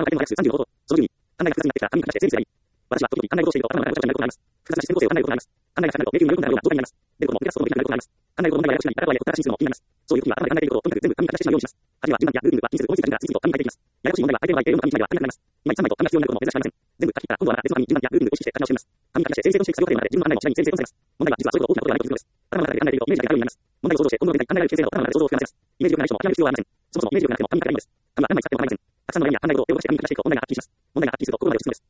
の回転の約数35ほど。その10に、案内が複雑になってきた紙に関して整理すればいい。私は、時々案内をしていると頭の中でごちゃごちゃになることがあります。複雑なシステム構成を案内ることがあります。案内が下手になると、永久に乗り込んだような状態になります。出ることも、飛び出すこともできなくなることがあります。案内後の問題は私なり、あらかわいほったらかしにするのも気になります。そういう時は頭で考えていることをとにかく全部紙に書き出してしまうようにします。あるいは順番やルールは気にせず思いついた紙から次々と紙に書いていきます。ややこしい問題は相手の相手の紙1枚では足りなくなります。2枚3枚と紙が必要になることも珍しくありません。全部書き切ったら今度はまた別の紙に順番やルールを意識して書き直しています。紙に書き出して整理整頓していく作業過程の中で自分の案内も次第に整理整頓されます。問題は実はそれほど大きなことではないということです。頭の中で考えているとイメージができるようになります。問題を想像して今度の現在案内が先生など頭の中で想像を膨らませます。イメージ力がない人も諦める必要はありません。そもそもイメージ力がなくても紙に書けばいいのです。紙は何枚使っても構いません。たくさんの絵や案内ごとを手を動かして紙に書き出していくと問題がはっきりします。問題がはっきりすると心まで落ち着くのです。